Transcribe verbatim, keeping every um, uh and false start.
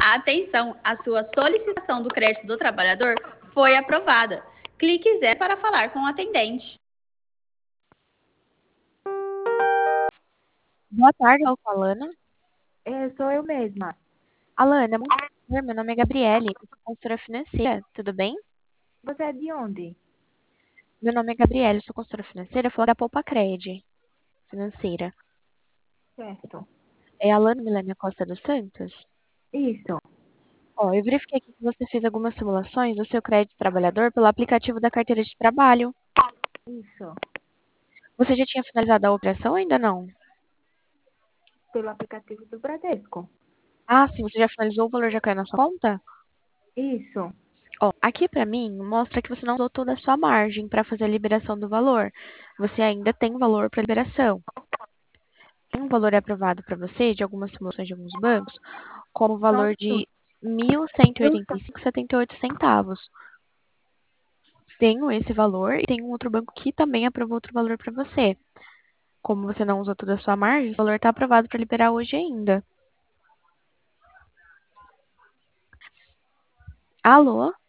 Atenção, a sua solicitação do crédito do trabalhador foi aprovada. Clique zero para falar com o atendente. Boa tarde, eu sou a Alana. É, sou eu mesma. Alana, muito prazer, meu nome é Gabriele, eu sou consultora financeira, tudo bem? Você é de onde? Meu nome é Gabriele, eu sou consultora financeira, eu falo da Poupacred financeira. Certo. É a Alana Milênia Costa dos Santos? Isso. Ó, eu verifiquei aqui que você fez algumas simulações do seu crédito trabalhador pelo aplicativo da carteira de trabalho. Isso. Você já tinha finalizado a operação ou ainda não? Pelo aplicativo do Bradesco. Ah, sim, você já finalizou, o valor já caiu na sua conta? Isso. Ó, aqui pra mim mostra que você não usou toda a sua margem para fazer a liberação do valor. Você ainda tem valor para liberação. Um valor é aprovado para você de algumas simulações de alguns bancos como o valor Só de mil cento e eu oitenta e cinco vírgula setenta e oito centavos. Tenho esse valor e tem um outro banco que também aprovou outro valor para você. Como você não usou toda a sua margem, o valor está aprovado para liberar hoje ainda. Alô?